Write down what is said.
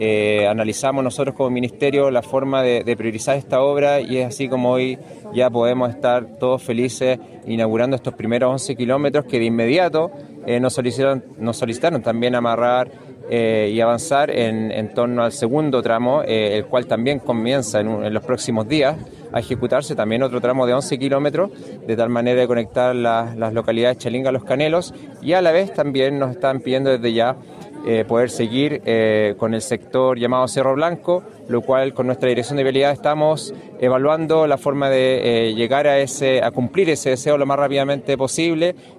analizamos nosotros como ministerio la forma de priorizar esta obra y es así como hoy ya podemos estar todos felices inaugurando estos primeros 11 kilómetros que de inmediato nos solicitaron también amarrar y avanzar en torno al segundo tramo, el cual también comienza en los próximos días a ejecutarse también otro tramo de 11 kilómetros, de tal manera de conectar las localidades Chalinga a Los Canelos, y a la vez también nos están pidiendo desde ya poder seguir con el sector llamado Cerro Blanco, lo cual con nuestra dirección de vialidad estamos evaluando la forma de llegar a cumplir ese deseo lo más rápidamente posible